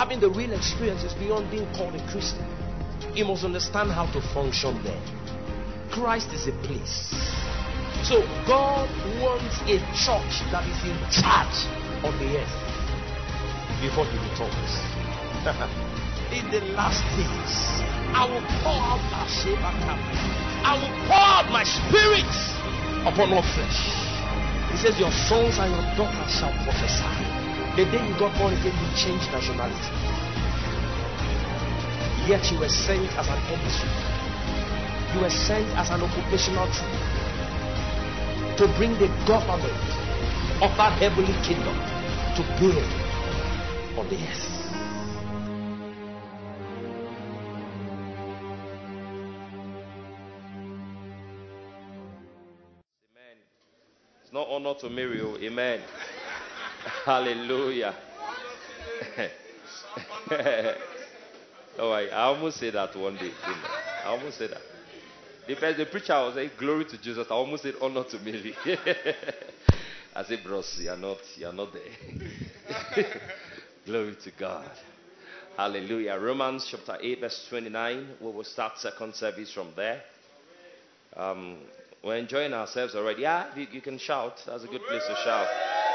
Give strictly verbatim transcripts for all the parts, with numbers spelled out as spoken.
having the real experience is beyond being called a Christian. You must understand how to function there. Christ is a place. So God wants a church that is in charge on the earth before he returns. In the last days, I will pour out Ashebaka. I will pour out my spirit upon all flesh. He says, your sons and your daughters shall prophesy. The day you got born again, you changed nationality. Yet you were sent as an emissary. You were sent as an occupational troop to bring the government of that heavenly kingdom to bear on the earth. Amen. It's not honor to Mary. Amen. Hallelujah. Oh, I, I almost said that one day. I almost said that. The, first, the preacher was saying, glory to Jesus. I almost said honor to Mary. I said, bros, you are not, you are not there. Glory to God. Hallelujah. Romans chapter eight, verse twenty-nine. We will start second service from there. Um, we're enjoying ourselves already. Yeah, you, you can shout. That's a good place to shout.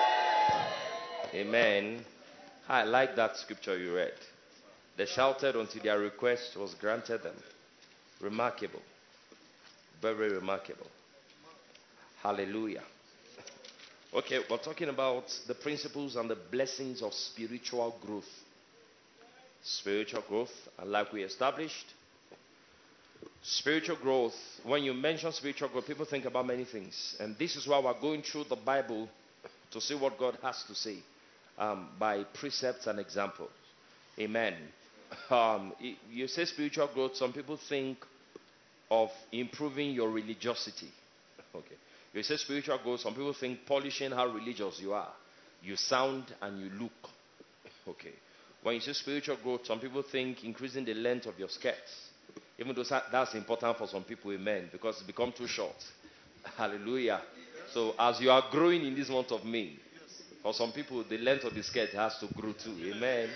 Amen. I like that scripture you read. They shouted until their request was granted them. Remarkable. Very remarkable. Hallelujah. Okay, we're talking about the principles and the blessings of spiritual growth. Spiritual growth, and like we established, spiritual growth, when you mention spiritual growth, people think about many things. And this is why we're going through the Bible to see what God has to say um, by precepts and examples. Amen. Um, you say spiritual growth, some people think of improving your religiosity. Okay. You say spiritual growth, some people think polishing how religious you are. You sound and you look. Okay. When you say spiritual growth, some people think increasing the length of your skirts. Even though that's important for some people, amen, because it's become too short. Hallelujah. So as you are growing in this month of May, for some people, the length of the skirt has to grow too. Amen.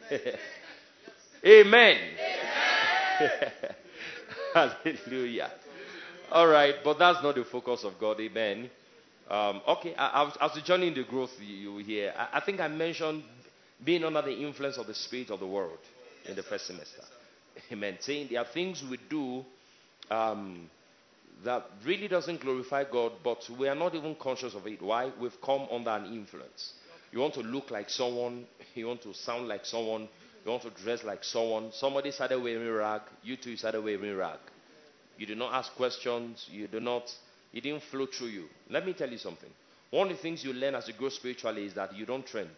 Amen. Amen. Hallelujah. All right, but that's not the focus of God. Amen. Um, okay, as we journey in the growth, you will hear. I, I think I mentioned being under the influence of the spirit of the world in the first semester. Amen. Saying there are things we do um, that really doesn't glorify God, but we are not even conscious of it. Why? We've come under an influence. You want to look like someone. You want to sound like someone. You want to dress like someone. Somebody started wearing rag. You too started wearing rag. You do not ask questions. You do not, it didn't flow through you. Let me tell you something. One of the things you learn as you grow spiritually is that you don't trend.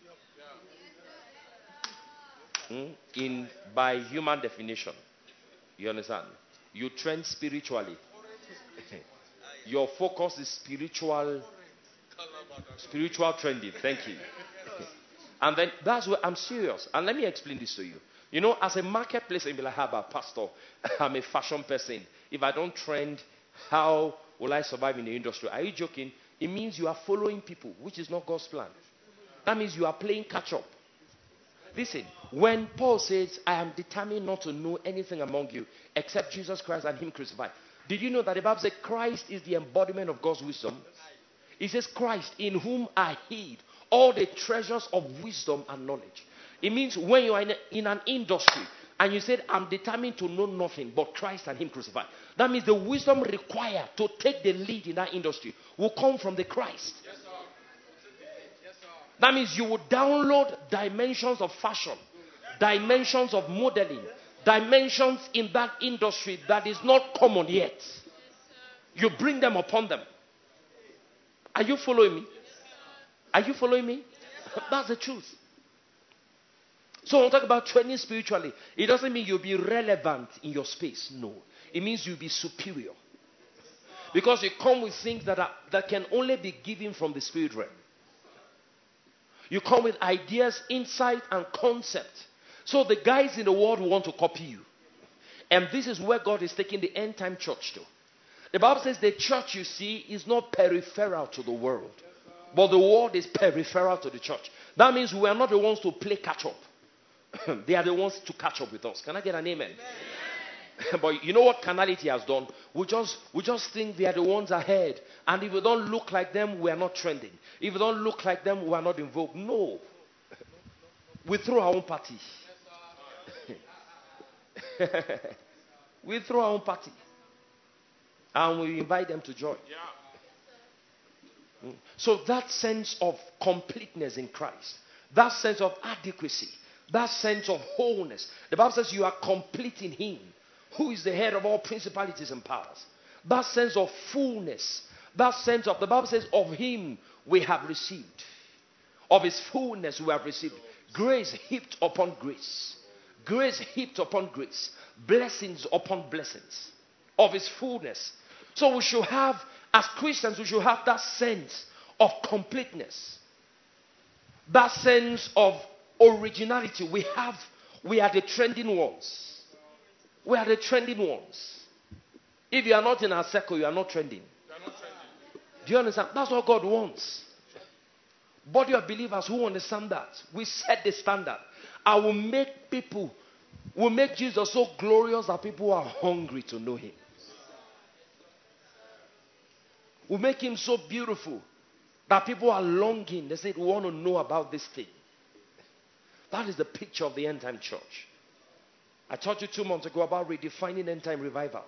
Hmm? In, by human definition. You understand? You trend spiritually. Your focus is spiritual, spiritual trending. Thank you. And then that's where I'm serious. And let me explain this to you. You know, as a marketplace, you'll be like, how about pastor? I'm a fashion person. If I don't trend, how will I survive in the industry? Are you joking? It means you are following people, which is not God's plan. That means you are playing catch up. Listen, when Paul says, I am determined not to know anything among you except Jesus Christ and him crucified. Did you know that the Bible says Christ is the embodiment of God's wisdom? It says Christ in whom I hid all the treasures of wisdom and knowledge. It means when you are in, a, in an industry and you said, I'm determined to know nothing but Christ and him crucified. That means the wisdom required to take the lead in that industry will come from the Christ. Yes, sir. Yes, sir. That means you will download dimensions of fashion, dimensions of modeling, dimensions in that industry that is not common yet. Yes, you bring them upon them. Are you following me? Are you following me? That's the truth. So when we talk about training spiritually, it doesn't mean you'll be relevant in your space. No. It means you'll be superior. Because you come with things that, are, that can only be given from the spirit realm. You come with ideas, insight, and concept. So the guys in the world want to copy you. And this is where God is taking the end time church to. The Bible says the church you see is not peripheral to the world. But the world is peripheral to the church. That means we are not the ones to play catch up. They are the ones to catch up with us. Can I get an amen? But you know what carnality has done? We just we just think they are the ones ahead. And if we don't look like them, we are not trending. If we don't look like them, we are not in vogue. No. We throw our own party. We throw our own party. And we invite them to join. So that sense of completeness in Christ, that sense of adequacy, that sense of wholeness. The Bible says you are complete in Him, who is the head of all principalities and powers. That sense of fullness, that sense of, the Bible says, of Him we have received. Of His fullness we have received. Grace heaped upon grace. Grace heaped upon grace. Blessings upon blessings. Of His fullness. So we should have, as Christians, we should have that sense of completeness. That sense of originality. We have, we are the trending ones. We are the trending ones. If you are not in our circle, you are not trending. You are not trending. Do you understand? That's what God wants. Body of believers who understand that. We set the standard. I will make people, will make Jesus so glorious that people are hungry to know Him. We'll make Him so beautiful that people are longing. They say, we want to know about this thing. That is the picture of the end time church. I taught you two months ago about redefining end time revival.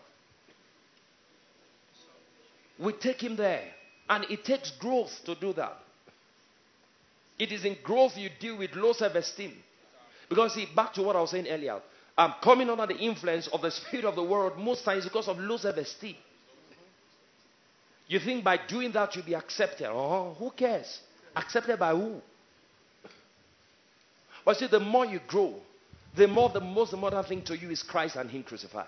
We take Him there. And it takes growth to do that. It is in growth you deal with low self-esteem. Because see, back to what I was saying earlier. I'm coming under the influence of the spirit of the world most times because of low self-esteem. You think by doing that you'll be accepted. Oh, who cares? Accepted by who? But see, the more you grow, the more the most important thing to you is Christ and Him crucified.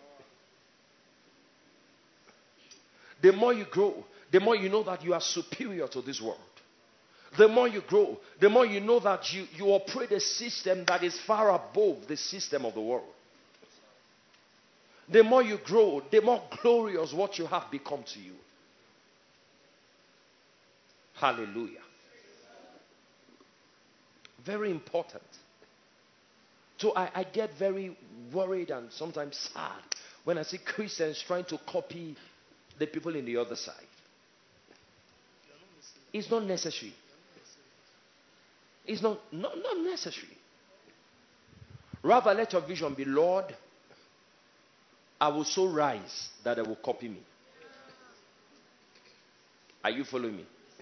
The more you grow, the more you know that you are superior to this world. The more you grow, the more you know that you, you operate a system that is far above the system of the world. The more you grow, the more glorious what you have become to you. Hallelujah. Very important. So I, I get very worried and sometimes sad when I see Christians trying to copy the people in the other side. It's not necessary. It's not, not, not necessary. Rather, let your vision be, Lord, I will so rise that they will copy me. Are you following me?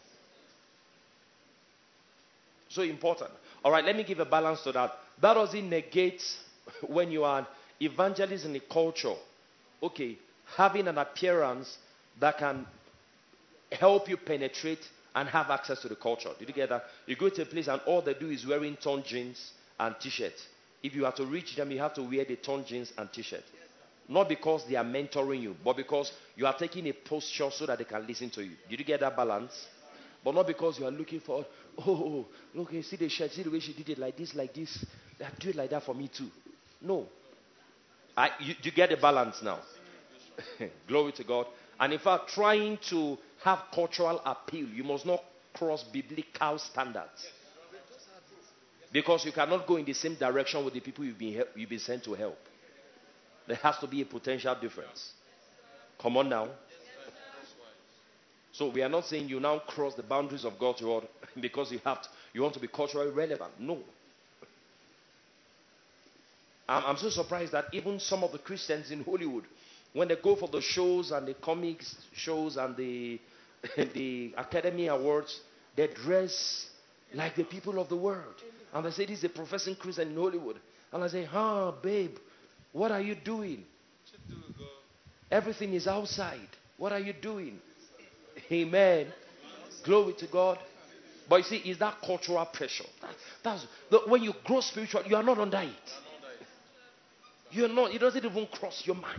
So important. All right, let me give a balance to that. That doesn't negate when you are an evangelist in a culture, okay, having an appearance that can help you penetrate and have access to the culture. Did you get that? You go to a place and all they do is wearing torn jeans and t-shirts. If you have to reach them, you have to wear the torn jeans and t-shirt. Not because they are mentoring you, but because you are taking a posture so that they can listen to you. Did you get that balance? But not because you are looking for, oh, okay, see the shirt, see the way she did it like this, like this. Do it like that for me too. No. I, you, you get the balance now. Glory to God. And in fact, trying to have cultural appeal, you must not cross biblical standards. Because you cannot go in the same direction with the people you've been, you've been sent to help. There has to be a potential difference. Come on now. So we are not saying you now cross the boundaries of God's word because you have to, you want to be culturally relevant. No. I'm, I'm so surprised that even some of the Christians in Hollywood, when they go for the shows and the comics shows and the, the Academy Awards, they dress like the people of the world. And they say, this is a professing Christian in Hollywood. And I say, huh, babe, what are you doing? Everything is outside. What are you doing? Amen. Glory to God. But you see, is that cultural pressure? That, that's the, when you grow spiritual, you are not under it. You're not. It doesn't even cross your mind.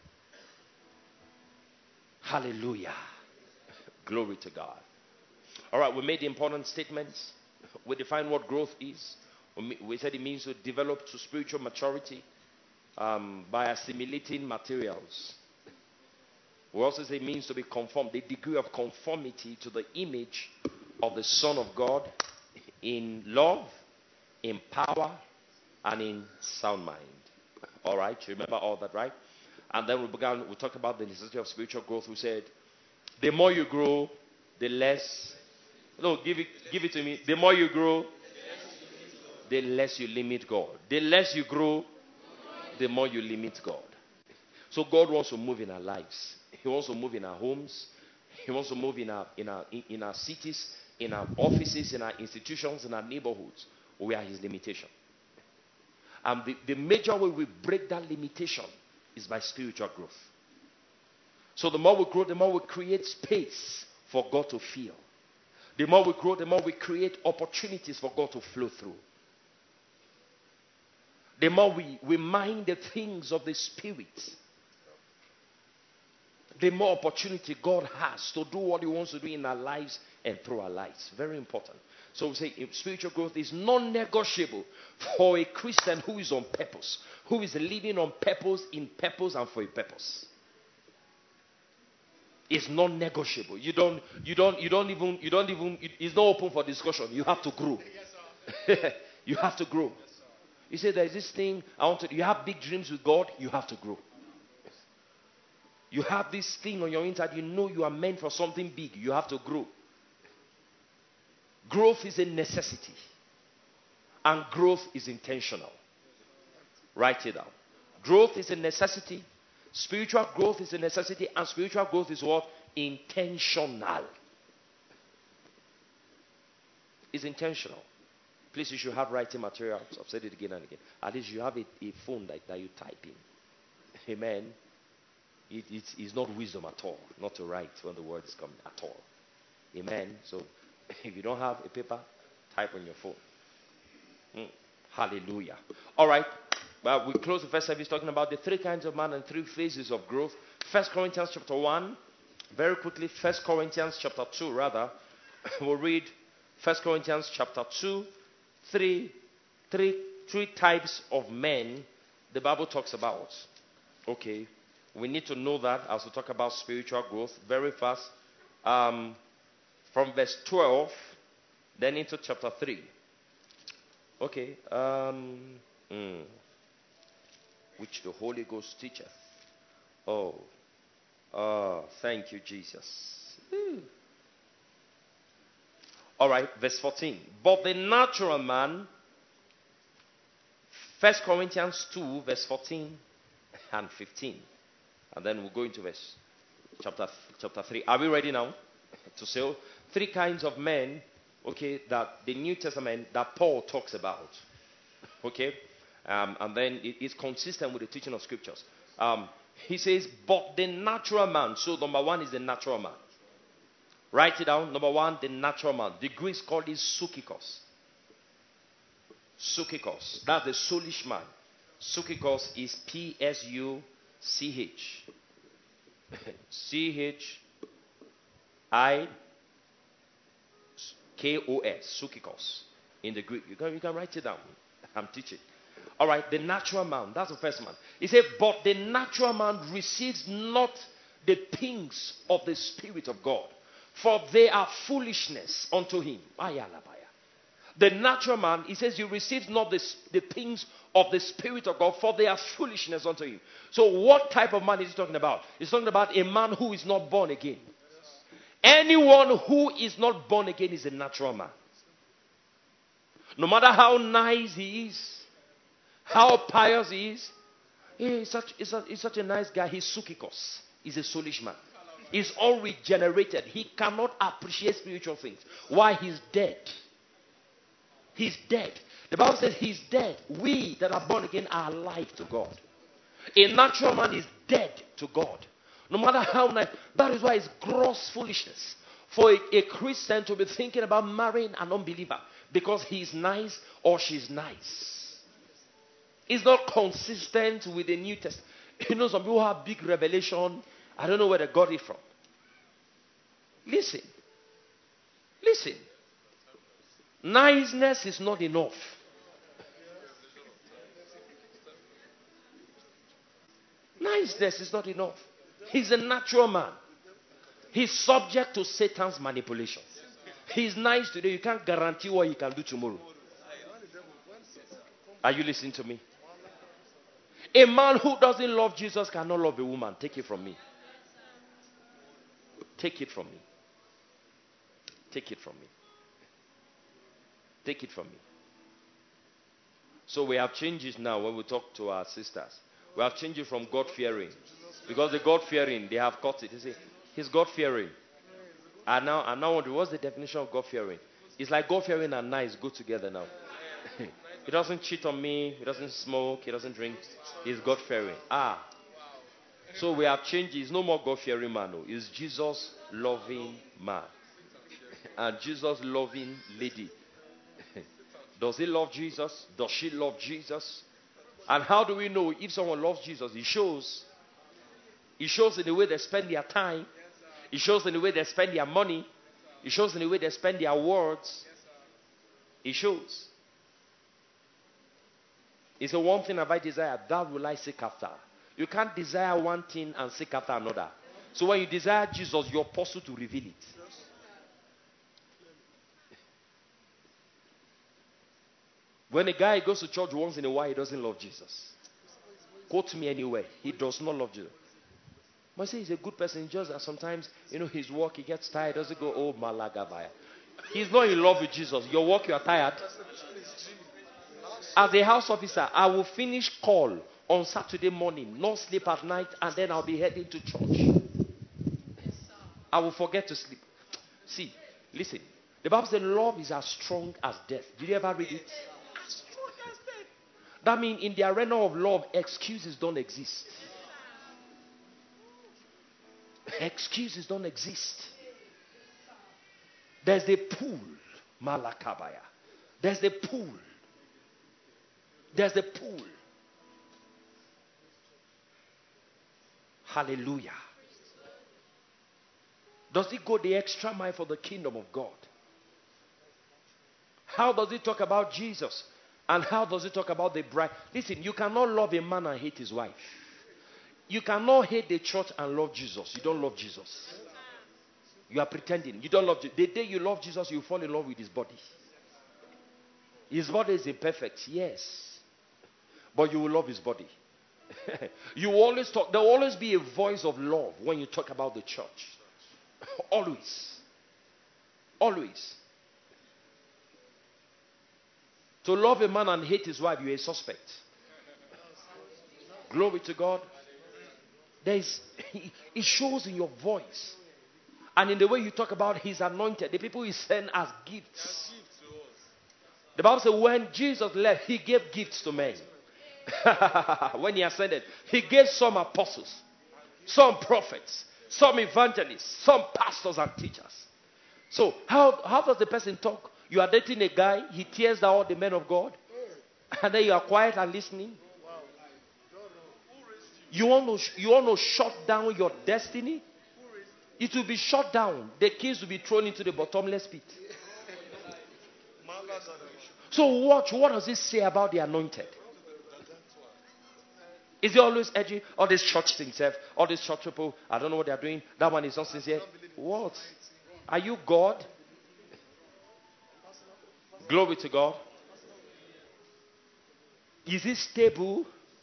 Hallelujah. Glory to God. All right, we made the important statements. We defined what growth is. We said it means to develop to spiritual maturity um, by assimilating materials. We also say it means to be conformed, the degree of conformity to the image of the Son of God in love, in power, and in sound mind. All right, you remember all that, right? And then we began, we talked about the necessity of spiritual growth. We said, the more you grow, the less, no, give it, give it to me. The more you grow, the less you limit God. The less you grow, the more you limit God. So God wants to move in our lives. He wants to move in our homes. He wants to move in our, in our, in, in our cities, in our offices, in our institutions, in our neighborhoods. We are his limitation. And the, the major way we break that limitation is by spiritual growth. So the more we grow, the more we create space for God to fill. The more we grow, the more we create opportunities for God to flow through. The more we, we mind the things of the Spirit, the more opportunity God has to do what he wants to do in our lives and through our lives. Very important. So we say spiritual growth is non-negotiable for a Christian who is on purpose, who is living on purpose, in purpose, and for a purpose. It's non-negotiable. You don't, you don't, you don't even, you don't even, it's not open for discussion. You have to grow. You have to grow. You say there's this thing, I want to, you have big dreams with God, you have to grow. You have this thing on your inside, you know you are meant for something big, you have to grow. Growth is a necessity. And growth is intentional. Write it down. Growth is a necessity. Spiritual growth is a necessity. And spiritual growth is what? Intentional. It's intentional. Please, you should have writing materials. I've said it again and again. At least you have a, a phone that, that you type in. Amen. It, it's, it's not wisdom at all. Not to write when the word is coming at all. Amen. So, if you don't have a paper, type on your phone. Mm. Hallelujah. All right. Well, we close the first service talking about the three kinds of man and three phases of growth. First Corinthians chapter one. Very quickly, First Corinthians chapter two, rather. We'll read First Corinthians chapter two. Three, three, three types of men the Bible talks about. Okay. We need to know that as we talk about spiritual growth. Very fast. Um... From verse twelve, then into chapter three. Okay. Um, mm, which the Holy Ghost teacheth. Oh. Oh, thank you, Jesus. Woo. All right, verse fourteen. But the natural man, First Corinthians two, verse fourteen and fifteen. And then we'll go into verse chapter, chapter three. Are we ready now? To say three kinds of men, okay, that the New Testament that Paul talks about, okay, um, and then it is consistent with the teaching of scriptures. Um, he says, but the natural man. So number one is the natural man. Write it down. Number one, the natural man. The Greeks call it sukikos. Sukikos. That's the soulish man. Sukikos is P S U C H. C H I K O S, Sukikos, in the Greek. You can, you can write it down. I'm teaching. All right, the natural man. That's the first man. He said, but the natural man receives not the things of the Spirit of God, for they are foolishness unto him. The natural man, he says, you receive not the, the things of the Spirit of God, for they are foolishness unto him. So what type of man is he talking about? He's talking about a man who is not born again. Anyone who is not born again is a natural man. No matter how nice he is, how pious he is, he's such, he's such, he's such a nice guy. He's sukikos. He's a soulish man. He's unregenerated. He cannot appreciate spiritual things. Why? He's dead. He's dead. The Bible says he's dead. We that are born again are alive to God. A natural man is dead to God. No matter how nice. That is why it's gross foolishness for a, a Christian to be thinking about marrying an unbeliever because he's nice or she's nice. It's not consistent with the New Testament. You know, some people have big revelation. I don't know where they got it from. Listen. Listen. Niceness is not enough. Niceness is not enough. He's a natural man. He's subject to Satan's manipulations. He's nice today. You can't guarantee what he can do tomorrow. Are you listening to me? A man who doesn't love Jesus cannot love a woman. Take it from me. Take it from me. Take it from me. Take it from me. So we have changes now when we talk to our sisters. We have changed it from God-fearing. Because the God-fearing, they have cut it. You see, he's God-fearing. And now, and now what's the definition of God-fearing? It's like God-fearing and nice go together now. He doesn't cheat on me. He doesn't smoke. He doesn't drink. He's God-fearing. Ah. So we have changed. It's no more God-fearing man. No. It's Jesus-loving man. And Jesus-loving lady. Does he love Jesus? Does she love Jesus? And how do we know if someone loves Jesus? It shows. It shows in the way they spend their time. It shows in the way they spend their money. It shows in the way they spend their words. It shows. It's the one thing have I desire, that will I seek after. You can't desire one thing and seek after another. So when you desire Jesus, you're supposed to reveal it. When a guy goes to church once in a while, he doesn't love Jesus. Quote me anywhere. He does not love Jesus. But I say he's a good person. Just that sometimes, you know, his work, he gets tired. Doesn't go, oh, Malagavaya. He's not in love with Jesus. Your work, you are tired. As a house officer, I will finish call on Saturday morning, not sleep at night, and then I'll be heading to church. I will forget to sleep. See, listen. The Bible says love is as strong as death. Did you ever read it? As strong as death. That means in the arena of love, excuses don't exist. Excuses don't exist. There's the pool, Malakabaya. There's the pool. There's the pool. Hallelujah. Does it go the extra mile for the kingdom of God? How does it talk about Jesus? And how does it talk about the bride? Listen, you cannot love a man and hate his wife. You cannot hate the church and love Jesus. You don't love Jesus. You are pretending. You don't love Jesus. The day you love Jesus, you fall in love with his body. His body is imperfect, yes. But you will love his body. You always talk. There will always be a voice of love when you talk about the church. Always. Always. To love a man and hate his wife, you're a suspect. Glory to God. There is, it shows in your voice. And in the way you talk about his anointed, the people he sent as gifts. The Bible says when Jesus left, he gave gifts to men. When he ascended, he gave some apostles, some prophets, some evangelists, some pastors and teachers. So how, how does the person talk? You are dating a guy, he tears down all the men of God, and then you are quiet and listening. You want to, you want to shut down your destiny? It will be shut down. The keys will be thrown into the bottomless pit. So watch, what does it say about the anointed? Is he always edgy? All these church things, all these church people, I don't know what they are doing. That one is not sincere. What? Are you God? Glory to God. Is he stable?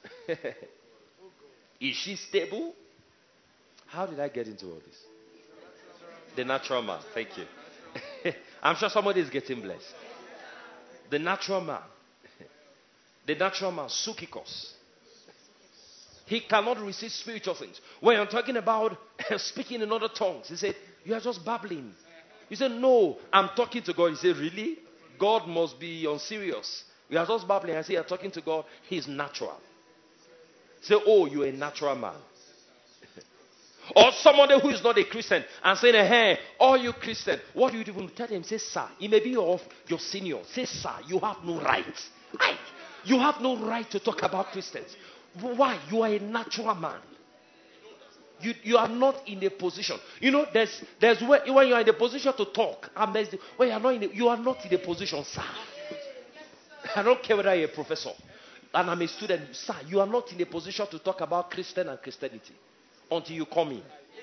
Is she stable? How did I get into all this? The natural man. Thank you. I'm sure somebody is getting blessed. The natural man. The natural man, Sukikos. He cannot receive spiritual things. When I'm talking about speaking in other tongues, he said, you are just babbling. You said, no, I'm talking to God. He said, really? God must be unserious. You are just babbling. I say, you're talking to God. He's natural. Say, oh, you're a natural man. Or somebody who is not a Christian and saying, hey, all you Christians, what do you even tell them? Say, sir, it may be your, your senior. Say, sir, you have no right. Right. You have no right to talk about Christians. Why? You are a natural man. You, you are not in a position. You know, there's there's when, when you are in a position to talk, and there's the, when you are not in a, you are not in a position, sir. I don't care whether you're a professor and I'm a student, sir. You are not in a position to talk about Christian and Christianity until you come in.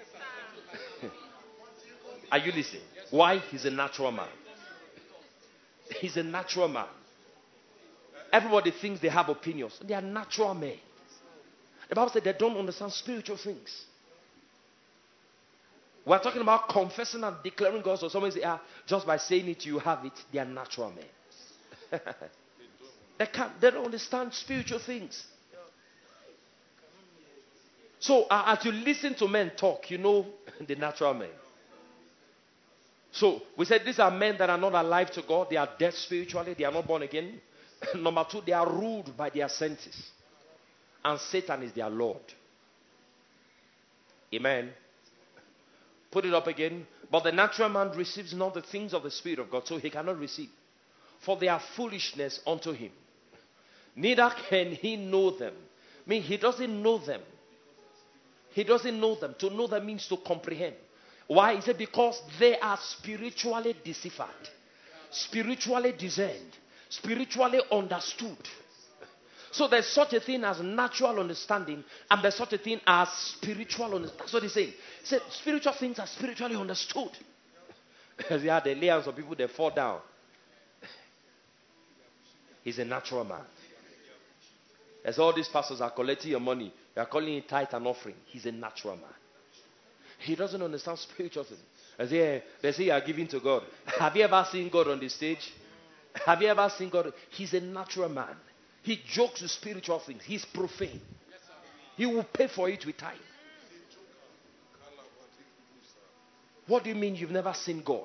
Are you listening? Why? He's a natural man. He's a natural man. Everybody thinks they have opinions. They are natural men. The Bible said they don't understand spiritual things. We're talking about confessing and declaring God. So someone say, ah, just by saying it, you have it. They are natural men. they, can't, they don't understand spiritual things. So uh, as you listen to men talk, you know the natural men. So we said these are men that are not alive to God. They are dead spiritually. They are not born again. Number two, they are ruled by their senses. And Satan is their Lord. Amen. Put it up again. But the natural man receives not the things of the Spirit of God, so he cannot receive. For they are foolishness unto him. Neither can he know them. I mean, he doesn't know them. He doesn't know them. To know them means to comprehend. Why? Is it because they are spiritually deciphered, spiritually discerned, spiritually understood. So there's such a thing as natural understanding, and there's such a thing as spiritual understanding. That's what he's saying. He said spiritual things are spiritually understood. Because yeah, they lay hands on people, they fall down. He's a natural man. As all these pastors are collecting your money, they are calling it tithe and offering. He's a natural man. He doesn't understand spiritual things. As they, they say you are giving to God. Have you ever seen God on the stage? Have you ever seen God? He's a natural man. He jokes with spiritual things. He's profane. He will pay for it with time. What do you mean you've never seen God?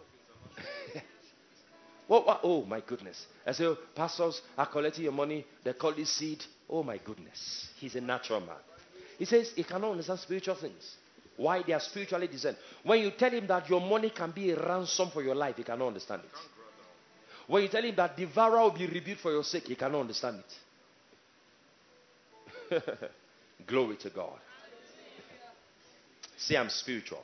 what, what? Oh my goodness. I say, oh, pastors are collecting your money. They call it seed. Oh my goodness. He's a natural man. He says he cannot understand spiritual things. Why? They are spiritually discerned. When you tell him that your money can be a ransom for your life, he cannot understand it. When you tell him that devourer will be rebuked for your sake, he cannot understand it. Glory to God. See, I'm spiritual.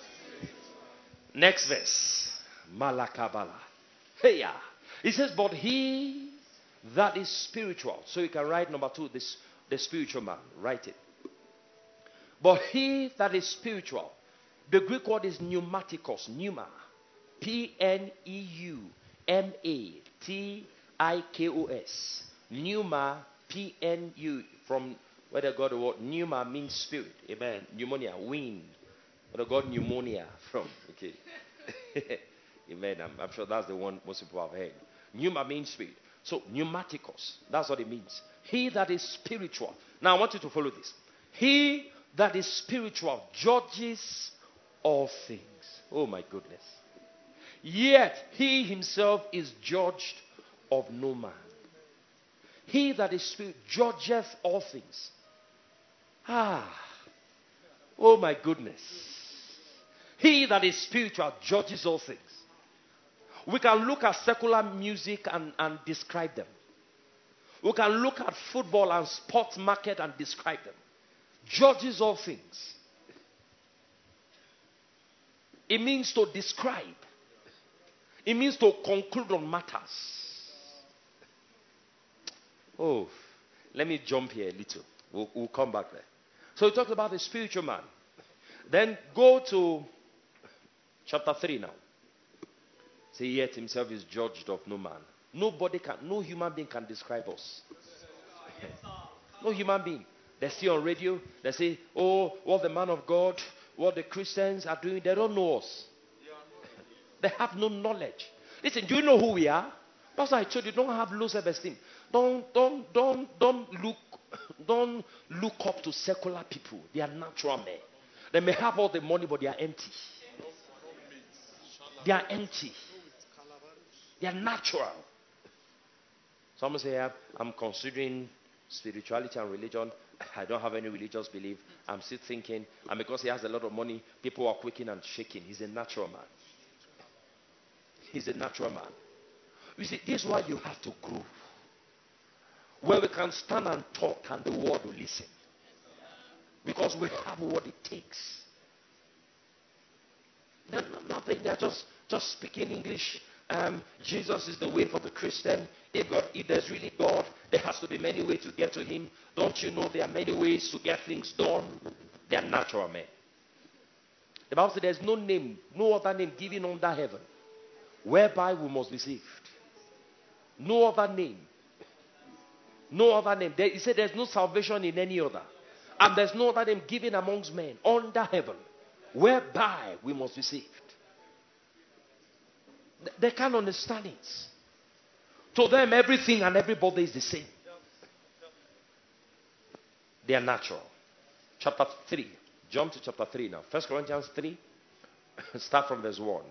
Next verse. Malakabala. Hey, yeah. It says, but he that is spiritual. So you can write number two, this, the spiritual man. Write it. But he that is spiritual. The Greek word is pneumatikos. Pneuma. P N E U M A T I K O S. Pneuma. P N U. From where they got the word pneuma means spirit. Amen. Pneumonia. Wind. Where they got pneumonia from. Okay. Amen. I'm, I'm sure that's the one most people have heard. Pneuma means spirit. So pneumatikos. That's what it means. He that is spiritual. Now I want you to follow this. He that is spiritual judges all things. Oh my goodness. Yet he himself is judged of no man. He that is spirit judgeth all things. Ah. Oh my goodness. He that is spiritual judges all things. We can look at secular music and, and describe them. We can look at football and sports market and describe them. Judges all things. It means to describe. It means to conclude on matters. Oh, let me jump here a little. We'll, we'll come back there. So we talked about the spiritual man. Then go to chapter three now. Say, yet himself is judged of no man. Nobody can, no human being can describe us. No human being. They see on radio, they say, oh, what the man of God, what the Christians are doing, they don't know us. They have no knowledge. Listen, do you know who we are? That's why I told you, don't have low self-esteem. Don't, don't, don't, don't look, don't look up to secular people. They are natural men. They may have all the money, but they are empty. They are empty. They are natural. Someone say, I'm considering spirituality and religion. I don't have any religious belief. I'm still thinking. And because he has a lot of money, people are quaking and shaking. He's a natural man. He's a natural man. You see, this is why you have to grow. Where we can stand and talk and the world will listen. Because we have what it takes. They're nothing. They're just, just speaking English. Um, Jesus is the way for the Christian. If, God, if there's really God, there has to be many ways to get to him. Don't you know there are many ways to get things done? They are natural men. The Bible says there's no name, no other name given under heaven whereby we must be saved. No other name. No other name. There, he said there's no salvation in any other. And there's no other name given amongst men under heaven whereby we must be saved. They can't understand it. To them, everything and everybody is the same. They are natural. Chapter three. Jump to chapter three now. First Corinthians three. Start from verse one.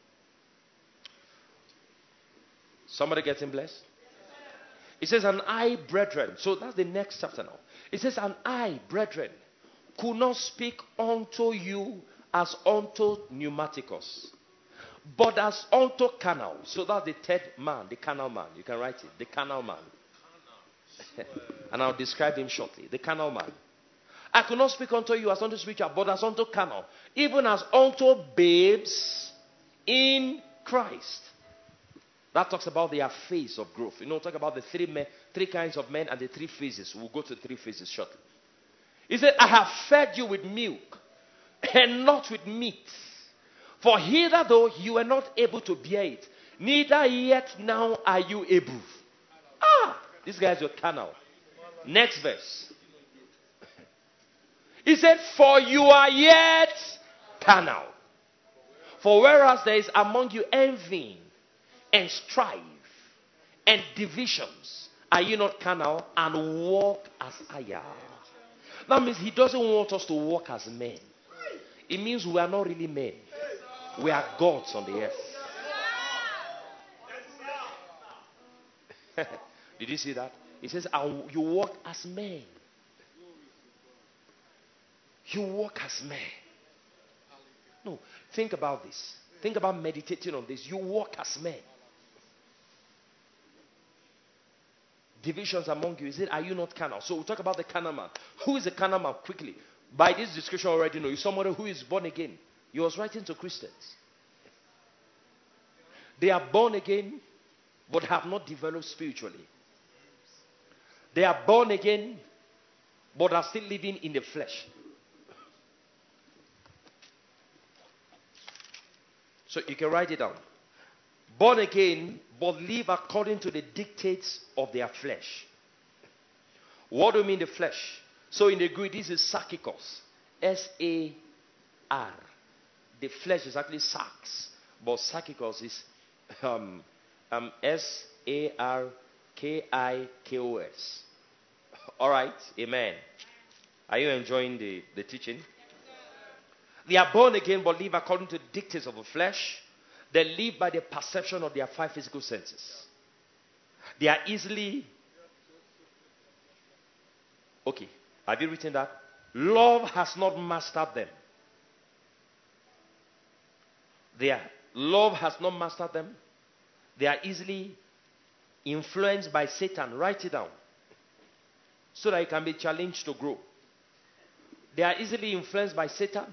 Somebody getting blessed? It says, and I, brethren. So that's the next chapter now. It says, and I, brethren, could not speak unto you as unto pneumaticos, but as unto carnal. So that's the third man, the carnal man. You can write it. The carnal man. And I'll describe him shortly. The carnal man. I could not speak unto you as unto spiritual, but as unto carnal, even as unto babes in Christ. That talks about their phase of growth. You know, talk about the three men, three kinds of men and the three phases. We'll go to the three phases shortly. He said, I have fed you with milk and not with meat. For hitherto you were not able to bear it, neither yet now are you able. Ah, this guy is your carnal. Next verse. He said, for you are yet carnal. For whereas there is among you envy and strife and divisions, are you not carnal and walk as I am? That means he doesn't want us to walk as men. It means we are not really men. We are gods on the earth. Did you see that? He says, you walk as men. You walk as men. No, think about this. Think about meditating on this. You walk as men. Divisions among you. Is it, are you not carnal? So we'll talk about the carnal man. Who is the carnal man? Quickly. By this description already know. Is somebody who is born again. He was writing to Christians. They are born again, but have not developed spiritually. They are born again, but are still living in the flesh. So you can write it down. Born again, but live according to the dictates of their flesh. What do you mean the flesh? So in the Greek, this is sarkikos. S A R. The flesh is actually sarx. But sarkikos is um, um, S A R K I K O S. Alright, amen. Are you enjoying the, the teaching? They are born again but live according to the dictates of the flesh. They live by the perception of their five physical senses. They are easily... Okay, have you written that? Love has not mastered them. Their love has not mastered them. They are easily influenced by Satan. Write it down. So that it can be challenged to grow. They are easily influenced by Satan.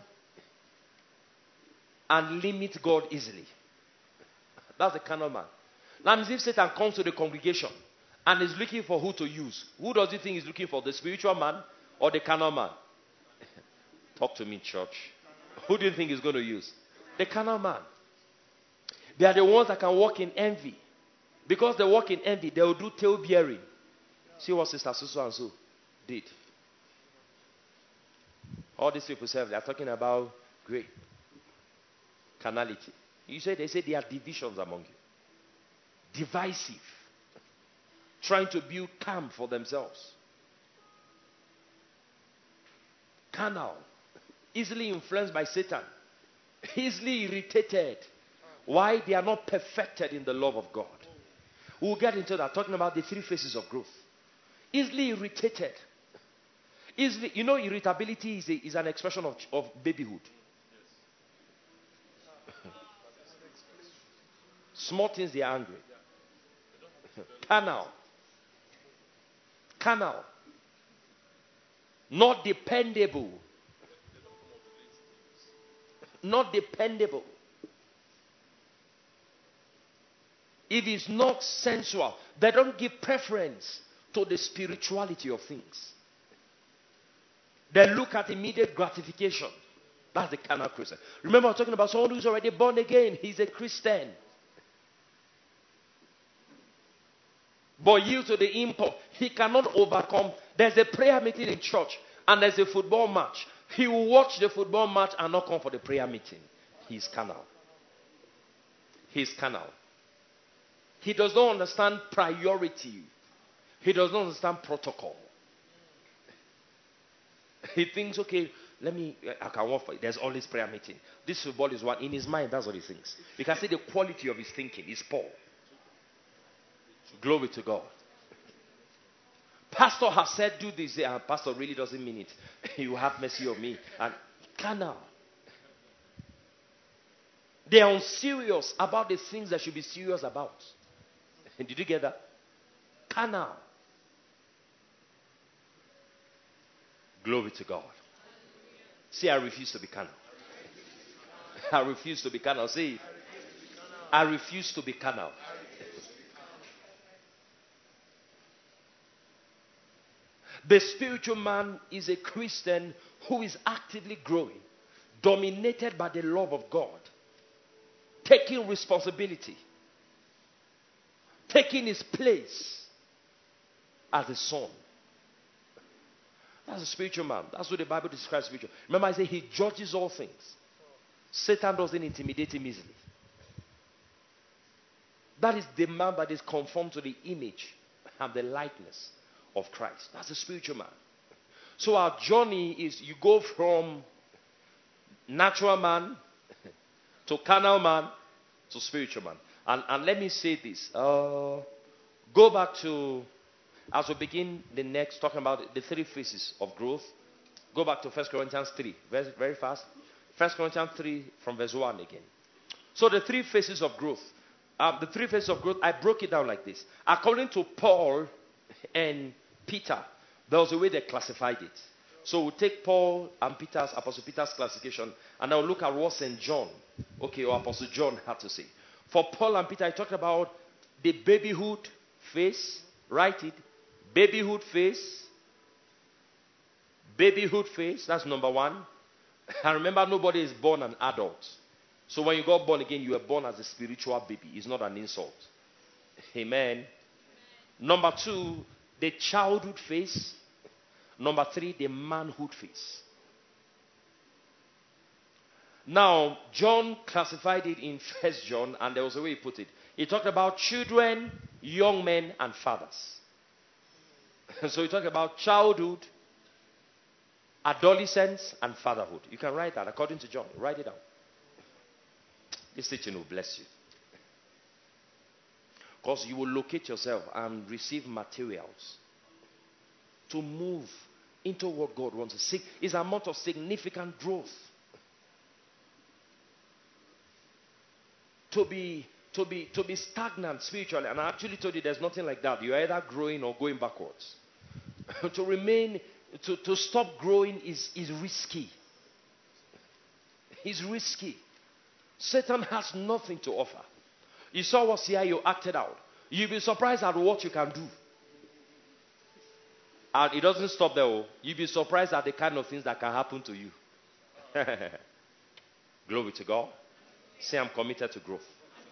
And limit God easily. That's the carnal man. Now, if Satan comes to the congregation and is looking for who to use, who does he think is looking for? The spiritual man or the carnal man? Talk to me, church. Who do you think he's going to use? The carnal man. They are the ones that can walk in envy. Because they walk in envy, they will do tale bearing. See what Sister so and so did. All these people say they are talking about great carnality. You say they say there are divisions among you. Divisive. Trying to build camp for themselves. Carnal. Easily influenced by Satan. Easily irritated. Why? They are not perfected in the love of God. We'll get into that, talking about the three phases of growth. Easily irritated. Easily, you know, irritability is, a, is an expression of, of babyhood. Small things, they are angry. Carnal. Carnal. Not dependable. Not dependable. If it's not sensual, they don't give preference to the spirituality of things. They look at immediate gratification. That's the carnal Christian. Remember, I'm talking about someone who's already born again. He's a Christian. but yield to the impulse. He cannot overcome. There's a prayer meeting in church and there's a football match. He will watch the football match and not come for the prayer meeting. He's carnal. He's carnal. He does not understand priority. He does not understand protocol. He thinks, okay, let me, I can work for it. There's always prayer meeting. This football is one. In his mind, that's what he thinks. You can see the quality of his thinking is poor. Glory to God. Pastor has said, do this. And pastor really doesn't mean it. You have mercy on me. And carnal. They are unserious about the things that should be serious about. Did you get that? Carnal. Glory to God. See, I refuse to be carnal. I refuse to be carnal. See, I refuse to be carnal. The spiritual man is a Christian who is actively growing, dominated by the love of God, taking responsibility, taking his place as a son. That's a spiritual man. That's what the Bible describes spiritual. Remember, I say he judges all things. Satan doesn't intimidate him easily. That is the man that is conformed to the image and the likeness of Christ. That's a spiritual man. So our journey is you go from natural man to carnal man to spiritual man. And, and let me say this. Uh, go back to, as we begin the next, talking about the three phases of growth. Go back to First Corinthians three. Very, very fast. First Corinthians three from verse one again. So the three phases of growth. Um, the three phases of growth, I broke it down like this. According to Paul and Peter, there was a way they classified it. So we'll take Paul and Peter's, Apostle Peter's classification, and I'll look at what Saint John, okay, or Apostle John had to say. For Paul and Peter, I talked about the babyhood phase. Write it. Babyhood phase. Babyhood phase. That's number one. And remember, nobody is born an adult. So when you got born again, you were born as a spiritual baby. It's not an insult. Amen. Number two, the childhood phase. Number three, the manhood phase. Now, John classified it in First John, and there was a way he put it. He talked about children, young men, and fathers. So he talked about childhood, adolescence, and fatherhood. You can write that according to John. Write it down. This teaching will bless you. Because you will locate yourself and receive materials to move into what God wants to see. It's a amount of significant growth. To be, to be, to be stagnant spiritually, and I actually told you there's nothing like that. You're either growing or going backwards. To remain, to, to stop growing is, is risky. It's risky. Satan has nothing to offer. You saw what C I O acted out. You'll be surprised at what you can do. And it doesn't stop there. Oh. You'll be surprised at the kind of things that can happen to you. Glory to God. Say, I'm committed to growth.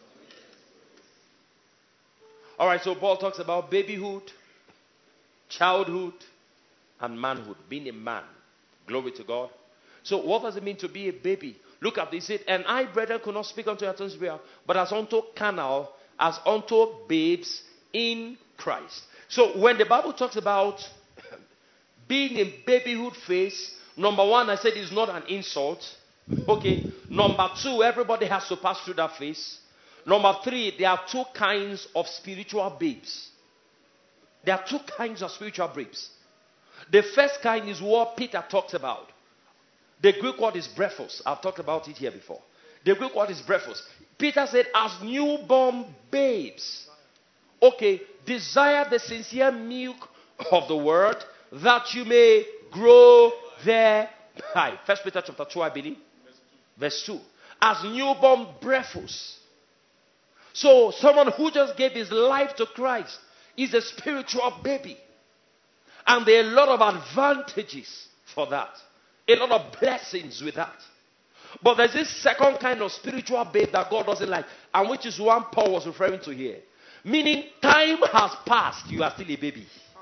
Alright, so Paul talks about babyhood, childhood, and manhood. Being a man. Glory to God. So what does it mean to be a baby? Look at this. He said, and I, brethren, could not speak unto your tongues, but as unto carnal, as unto babes in Christ. So when the Bible talks about being in babyhood phase, number one, I said it's not an insult. Okay. Number two, everybody has to pass through that phase. Number three, there are two kinds of spiritual babes. There are two kinds of spiritual babes. The first kind is what Peter talks about. The Greek word is brephos. I've talked about it here before. The Greek word is brephos. Peter said, as newborn babes. Okay, desire the sincere milk of the word that you may grow thereby. First Peter chapter two, I believe. Verse two. As newborn brephos. So someone who just gave his life to Christ is a spiritual baby. And there are a lot of advantages for that. A lot of blessings with that. But there's this second kind of spiritual babe that God doesn't like. And which is one Paul was referring to here. Meaning time has passed, you are still a baby.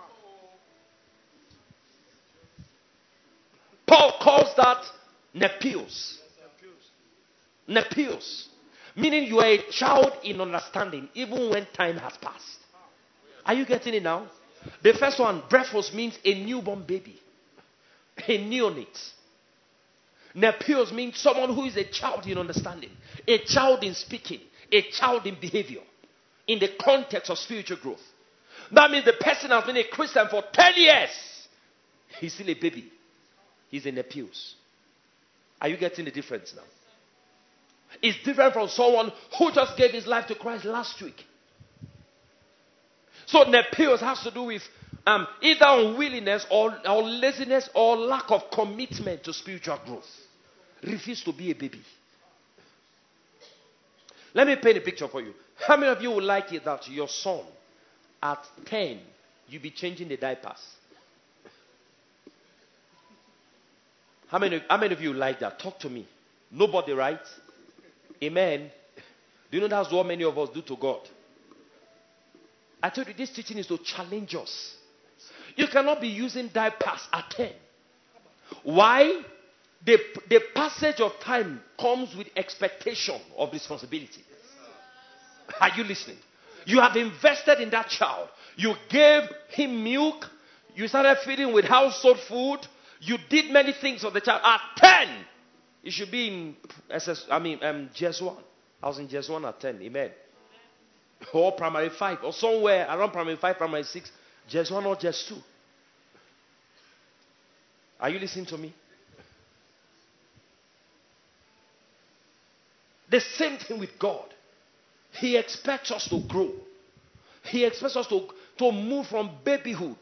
Paul calls that nepios. Nepios. Meaning you are a child in understanding even when time has passed. Are you getting it now? The first one, brephos, means a newborn baby. A neonate. Nepios means someone who is a child in understanding. A child in speaking. A child in behavior. In the context of spiritual growth. That means the person has been a Christian for ten years. He's still a baby. He's a nepios. Are you getting the difference now? It's different from someone who just gave his life to Christ last week. So nepios has to do with um, either unwillingness or, or laziness or lack of commitment to spiritual growth. Refuse to be a baby. Let me paint a picture for you. How many of you would like it that your son at ten, you be changing the diapers? How many, how many of you like that? Talk to me. Nobody, right? Amen. Do you know that's what many of us do to God? I told you this teaching is to challenge us. You cannot be using diapers at ten. Why? The, the passage of time comes with expectation of responsibility. Are you listening? You have invested in that child. You gave him milk. You started feeding with household food. You did many things for the child. At ten, you should be in S S, I mean, um, G S one. I was in G S one at ten. Amen. Or primary five. Or somewhere around primary five, primary six. G S one or G S two. Are you listening to me? The same thing with God. He expects us to grow. He expects us to, to move from babyhood.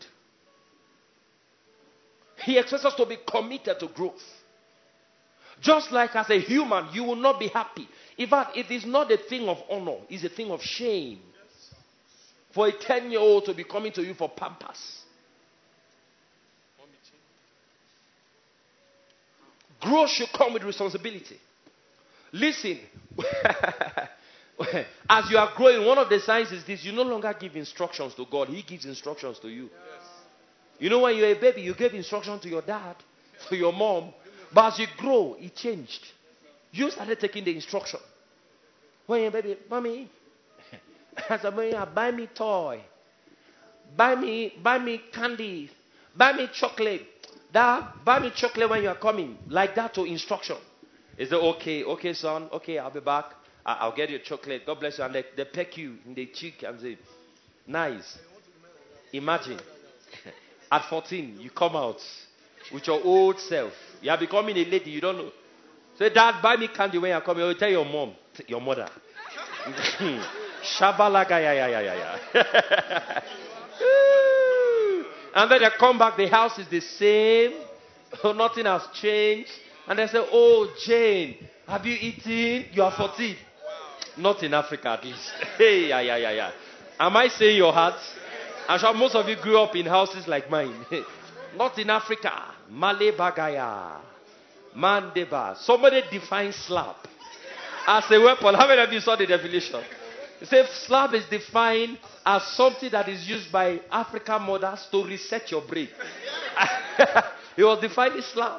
He expects us to be committed to growth. Just like as a human, you will not be happy. In fact, it is not a thing of honor. It's a thing of shame. For a ten-year-old to be coming to you for pampers. Growth should come with responsibility. Listen. As you are growing, one of the signs is this. You no longer give instructions to God. He gives instructions to you. Yes. You know when you're a baby, you gave instructions to your dad, to your mom. But as you grow, it changed. You started taking the instruction. When you're a baby, mommy, as a baby, buy me toy. Buy me, buy me candy. Buy me chocolate. Dad, buy me chocolate when you're coming. Like that to instruction. Is it okay? Okay, son. Okay, I'll be back. I'll get you chocolate. God bless you. And they, they peck you in the cheek and say, nice. Imagine. At fourteen, you come out with your old self. You are becoming a lady. You don't know. Say, Dad, buy me candy when you're coming. You'll tell your mom, your mother. Shabalaga, ya, ya, ya, ya, ya. And then they come back. The house is the same. Nothing has changed. And they say, oh, Jane, have you eaten? You are fourteen. Not in Africa, at least. Hey, yeah, yeah, yeah, yeah. Am I saying your heart? I'm sure most of you grew up in houses like mine. Not in Africa. Male bagaya. Mandeba. Somebody defines slap as a weapon. How many of you saw the definition? It says slap is defined as something that is used by African mothers to reset your brain. It was defined as slap.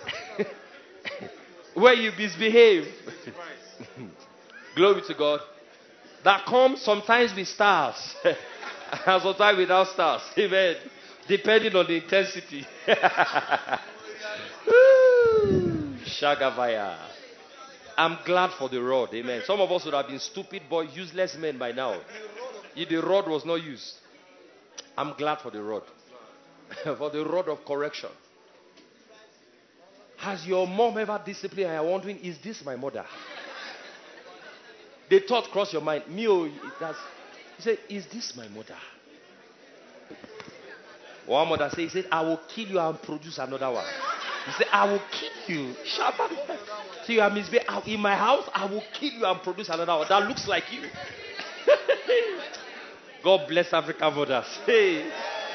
Where you misbehave. Glory to God. That comes sometimes with stars. And sometimes without stars. Amen. Depending on the intensity. Shagavaya. I'm glad for the rod. Amen. Some of us would have been stupid boy, useless men by now. If the rod was not used. I'm glad for the rod. For the rod of correction. Has your mom ever disciplined and you're wondering, is this my mother? The thought crossed your mind. Me, oh, it has. He said, is this my mother? One mother said, he said, I will kill you and produce another one. He said, I will kill you. Shabbat. So you are misbehaving. In my house, I will kill you and produce another one. That looks like you. God bless African mothers. Hey.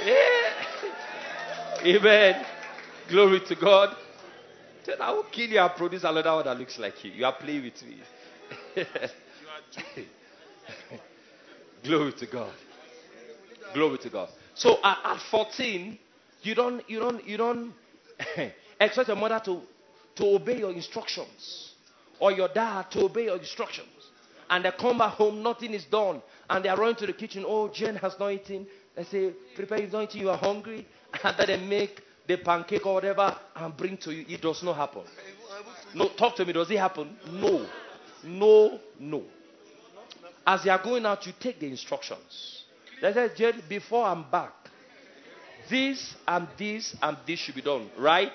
Yeah. Amen. Glory to God. He said, I will kill you and produce another one that looks like you. You are playing with me. Glory to God. Glory to God. So at, at fourteen, you don't you don't you don't expect your mother to, to obey your instructions, or your dad to obey your instructions. And they come back home, nothing is done. And they are running to the kitchen. Oh, Jen has not eaten. They say, prepare, you've not eaten, you are hungry. And then they make the pancake or whatever and bring to you. It does not happen. No, talk to me. Does it happen? No. No, no. As you are going out, you take the instructions. They say, Jen, before I'm back, this and this and this should be done. Right?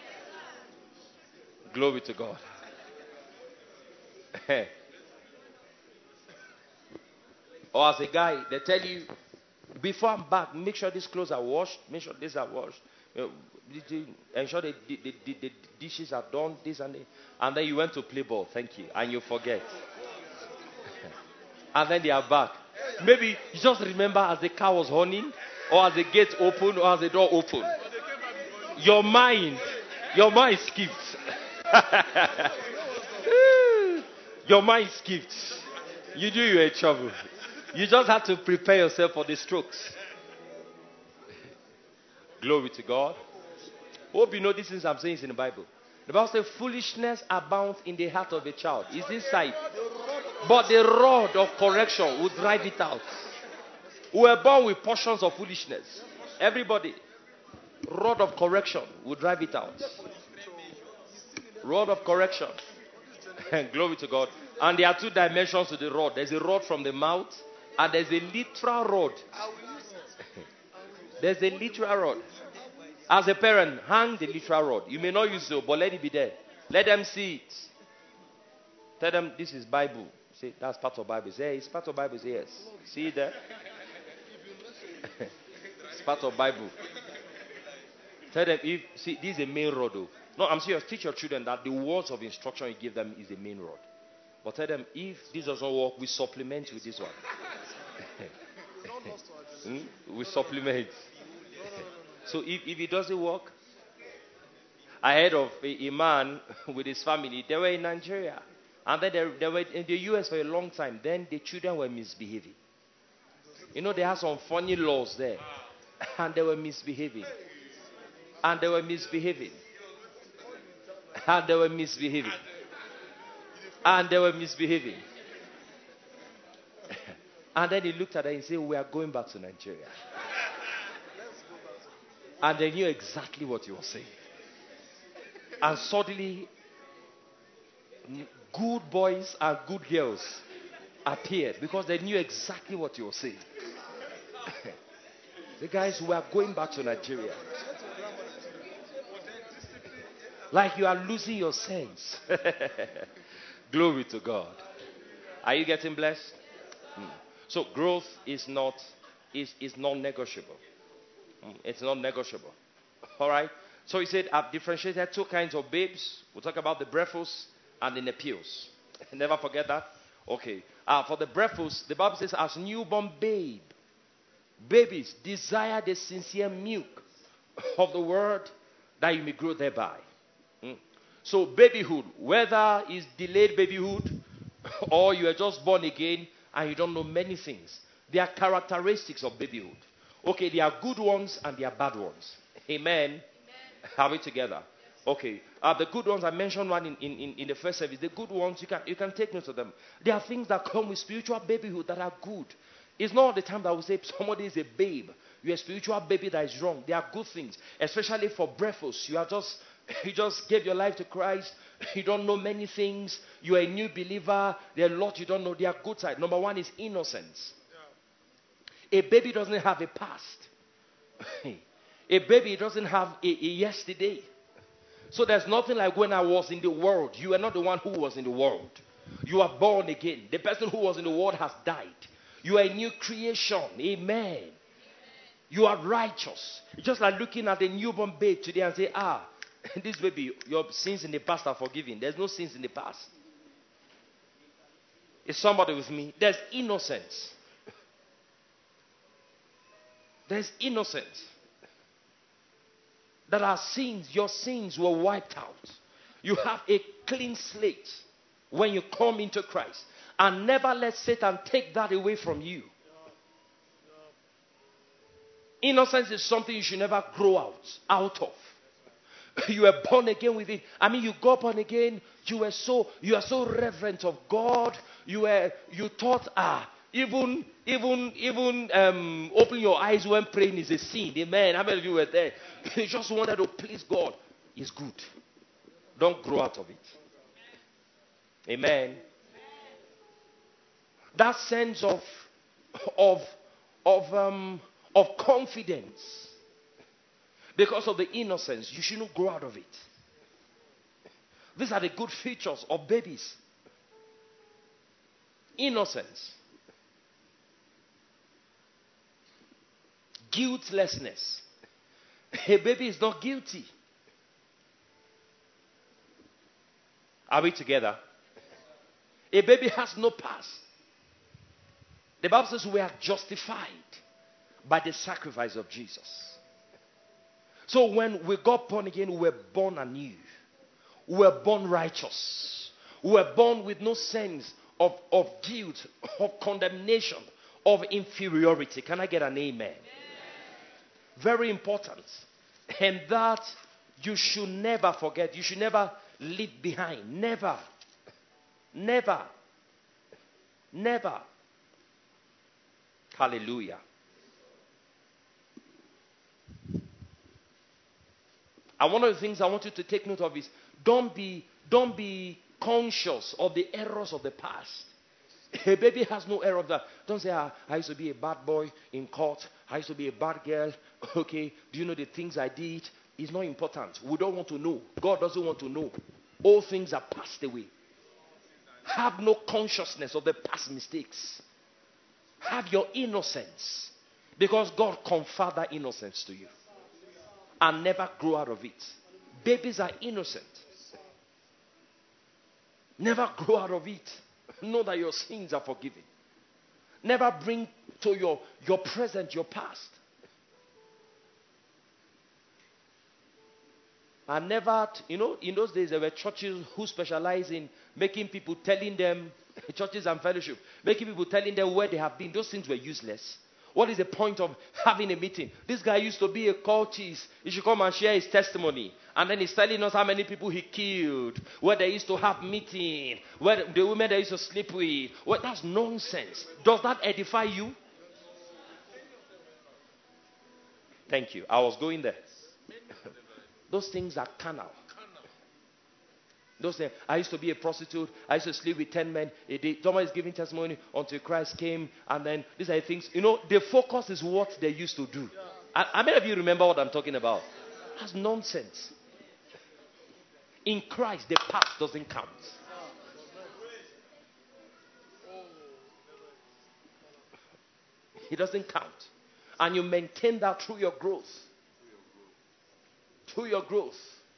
Glory to God. Or as a guy, they tell you, before I'm back, make sure these clothes are washed, make sure these are washed, you know, ensure the, the, the, the, the dishes are done, this and that. And then you went to play ball, thank you, and you forget. And then they are back. Maybe you just remember as the car was running, or as the gate opened, or as the door opened. Your mind, your mind skipped. Your mind skipped. You knew you were in trouble. You just had to prepare yourself for the strokes. Glory to God. Hope you know these things I'm saying is in the Bible. The Bible says foolishness abounds in the heart of a child. It's inside. But the rod of correction will drive it out. We were born with portions of foolishness. Everybody. Rod of correction will drive it out. Rod of correction. Glory to God. And there are two dimensions to the rod. There's a rod from the mouth, and there's a literal rod. There's a literal rod. As a parent, hang the literal rod. You may not use it, but let it be there. Let them see it. Tell them this is Bible. Say that's part of Bible. Say it's part of Bible. Say yes. See it there? It's part of Bible. Tell them if see this is a main rod though. No, I'm serious. Teach your children that the words of instruction you give them is the main rod. But tell them if this doesn't work, we supplement with this one. hmm? We supplement. So if, if it doesn't work, I heard of a, a man with his family. They were in Nigeria. And then they, they were in the U S for a long time. Then the children were misbehaving. You know, they had some funny laws there. And they were misbehaving. And they were misbehaving. And they were misbehaving. And they were misbehaving. And then he looked at them and said, we are going back to Nigeria. And they knew exactly what he was saying. And suddenly, good boys and good girls appeared because they knew exactly what he was saying. The guys were going back to Nigeria. Like you are losing your sense. Glory to God. Are you getting blessed? Hmm. So growth is not is is non-negotiable. Hmm. It's not negotiable. All right. So he said I've differentiated two kinds of babes. We'll talk about the brephos and the nepios. Never forget that. Okay. Uh, for the brephos, the Bible says, as newborn babe, babies desire the sincere milk of the word that you may grow thereby. Hmm. So babyhood, whether it's delayed babyhood or you are just born again and you don't know many things, there are characteristics of babyhood. Okay, there are good ones and there are bad ones. Amen. Amen. Have it together. Okay, uh, the good ones, I mentioned one in, in, in the first service. The good ones, you can, you can take note of them. There are things that come with spiritual babyhood that are good. It's not all the time that we say somebody is a babe. You're a spiritual baby that is wrong. There are good things, especially for brephos. You are just, you just gave your life to Christ. You don't know many things. You are a new believer. There are a lot you don't know. There are good sides. Number one is innocence. A baby doesn't have a past. A baby doesn't have a, a yesterday. So there's nothing like when I was in the world. You are not the one who was in the world. You are born again. The person who was in the world has died. You are a new creation. Amen. You are righteous. It's just like looking at a newborn babe today and say, ah, this baby, your sins in the past are forgiven. There's no sins in the past. Is somebody with me? There's innocence. There's innocence. That our sins, your sins were wiped out. You have a clean slate when you come into Christ. And never let Satan take that away from you. Innocence is something you should never grow out, out of. You were born again with it. I mean, you got born again. You were so, you are so reverent of God. You were, you thought, ah, even, even, even um, opening your eyes when praying is a sin. Amen. How many of you were there? You just wanted to please God. It's good. Don't grow out of it. Amen. That sense of, of, of, um, of confidence, because of the innocence, you shouldn't grow out of it. These are the good features of babies. Innocence. Guiltlessness. A baby is not guilty. Are we together? A baby has no past. The Bible says we are justified by the sacrifice of Jesus. So when we got born again, we were born anew. We were born righteous. We were born with no sense of, of guilt, of condemnation, of inferiority. Can I get an amen? Amen? Very important. And that you should never forget. You should never leave behind. Never. Never. Never. Hallelujah. And one of the things I want you to take note of is don't be, don't be conscious of the errors of the past. A baby has no error of that. Don't say, ah, I used to be a bad boy in court. I used to be a bad girl. Okay, do you know the things I did? It's not important. We don't want to know. God doesn't want to know. All things are passed away. Have no consciousness of the past mistakes. Have your innocence. Because God conferred that innocence to you. And never grow out of it. Babies are innocent. Never grow out of it. Know that your sins are forgiven. Never bring to your, your present your past. And never, you know, in those days there were churches who specialize in making people, telling them, churches and fellowship, making people telling them where they have been. Those things were useless. What is the point of having a meeting? This guy used to be a cultist. He should come and share his testimony. And then he's telling us how many people he killed, where they used to have meeting, where the women they used to sleep with. Well, that's nonsense. Does that edify you? Thank you. I was going there. Those things are carnal. Those things. I used to be a prostitute. I used to sleep with ten men a day. Thomas is giving testimony until Christ came. And then these are the things. You know, the focus is what they used to do. Yeah. How many of you remember what I'm talking about? That's nonsense. In Christ, the past doesn't count. It doesn't count. And you maintain that through your growth. Through your growth.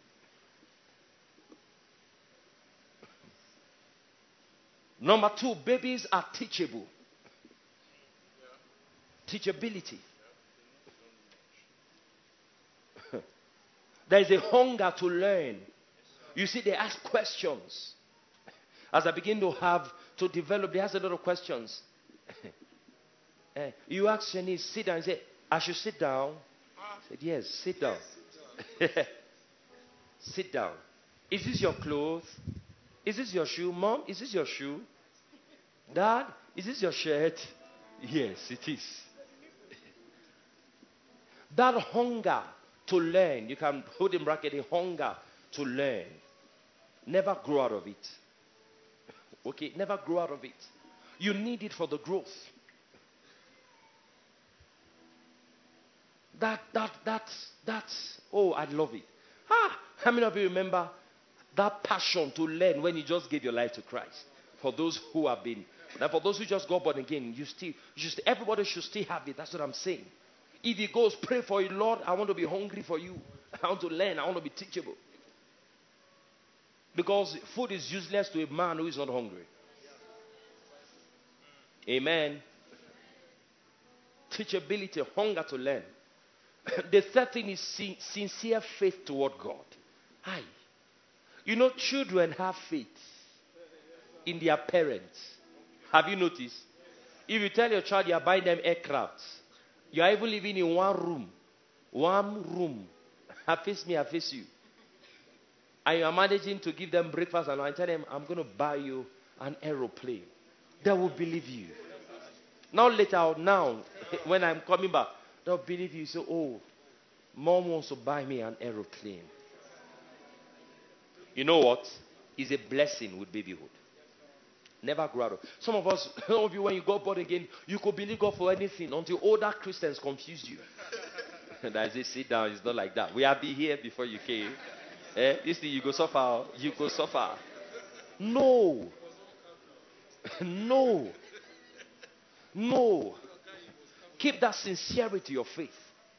Number two, babies are teachable. Teachability. There is a hunger to learn. You see, they ask questions. As I begin to have, to develop, they ask a lot of questions. You ask Shanice, sit down. He said, I should sit down. I said, yes, sit down. Sit down. Is this your clothes? Is this your shoe? Mom, is this your shoe? Dad, is this your shirt? Yes, it is. That hunger to learn, you can put in bracket a hunger to learn. Never grow out of it. Okay, never grow out of it. You need it for the growth. That, that, that's, that's, oh, I love it. Ah, how many of you remember that passion to learn when you just gave your life to Christ? For those who have been, and for those who just got born again, you still, you should, everybody should still have it. That's what I'm saying. If he goes, pray for you, Lord, I want to be hungry for you. I want to learn. I want to be teachable. Because food is useless to a man who is not hungry. Amen. Teachability, hunger to learn. The third thing is sin- sincere faith toward God. Aye. You know, children have faith in their parents. Have you noticed? If you tell your child you are buying them aircrafts, You are even living in one room. One room. I face me, I face you. And you are managing to give them breakfast, and I tell them, I'm going to buy you an aeroplane. They will believe you. Now later, now, when I'm coming back, they'll believe you. So, oh, mom wants to buy me an aeroplane. You know what? It's a blessing with babyhood. Never grow out of. Some of us, some of you, when you got born again, you could believe God for anything until older Christians confused you. And I say, sit down, it's not like that. We have been here before you came. Eh? This thing, you go suffer, you go suffer. No. No. No. Keep that sincerity of faith.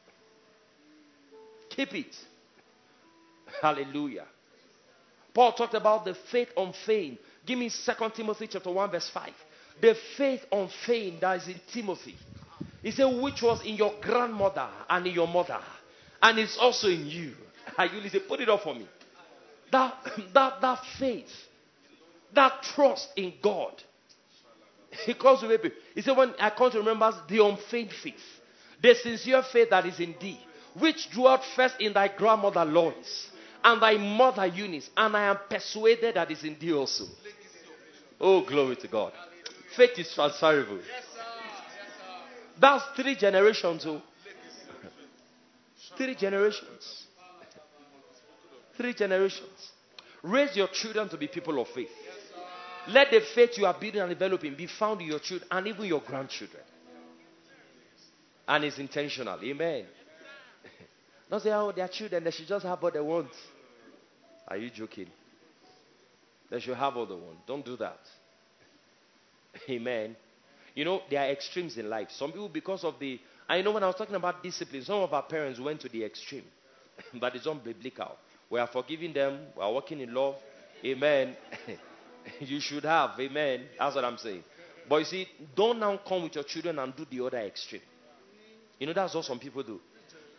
Keep it. Hallelujah. Paul talked about the faith unfeigned. Give me Second Timothy chapter one verse five. The faith unfeigned that is in Timothy. He said, which was in your grandmother and in your mother. And it's also in you. He said, put it up for me. That, that, that faith. That trust in God. He calls to baby. He said, when I come to remember the unfeigned faith. The sincere faith that is in thee. Which dwelt first in thy grandmother Lois. And thy mother Eunice. And I am persuaded that is in thee also. Oh, glory to God. Faith is transferable. That's three generations. Oh. Three generations. Three generations. Raise your children to be people of faith. Let the faith you are building and developing be found in your children and even your grandchildren. And it's intentional. Amen. Don't say, oh, their children, they should just have what they want. Are you joking? They should have what they want. Don't do that. Amen. You know, there are extremes in life. Some people, because of the... I know when I was talking about discipline, some of our parents went to the extreme. But it's unbiblical. We are forgiving them. We are walking in love. Amen. You should have. Amen. That's what I'm saying. But you see, don't now come with your children and do the other extreme. You know, that's what some people do.